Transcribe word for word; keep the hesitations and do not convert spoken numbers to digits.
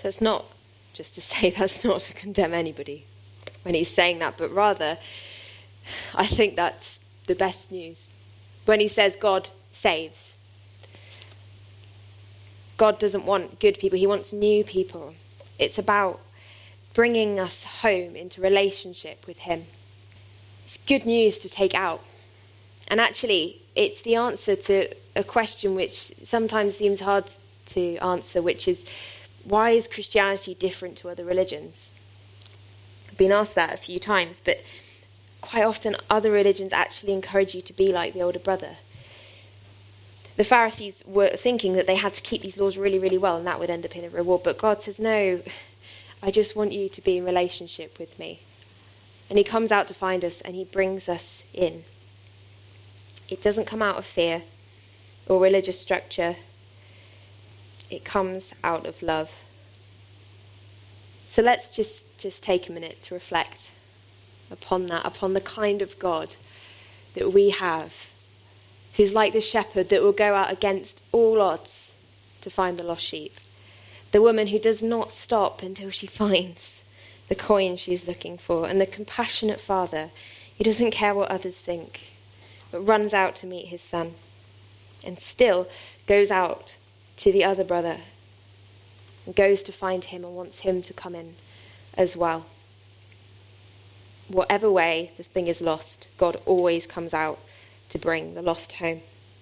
That's not just to say, that's not to condemn anybody when he's saying that, but rather, I think that's the best news. When he says God saves, God doesn't want good people, he wants new people. It's about bringing us home into relationship with him. It's good news to take out. And actually, it's the answer to a question which sometimes seems hard to answer, which is, why is Christianity different to other religions? I've been asked that a few times, but quite often other religions actually encourage you to be like the older brother. The Pharisees were thinking that they had to keep these laws really, really well, and that would end up in a reward. But God says, no, I just want you to be in relationship with me. And he comes out to find us, and he brings us in. It doesn't come out of fear or religious structure. It comes out of love. So let's just, just take a minute to reflect upon that, upon the kind of God that we have, who's like the shepherd that will go out against all odds to find the lost sheep. The woman who does not stop until she finds the coin she's looking for. And the compassionate father, he doesn't care what others think, but runs out to meet his son. And still goes out to the other brother and goes to find him and wants him to come in as well. Whatever way the thing is lost, God always comes out to bring the lost home.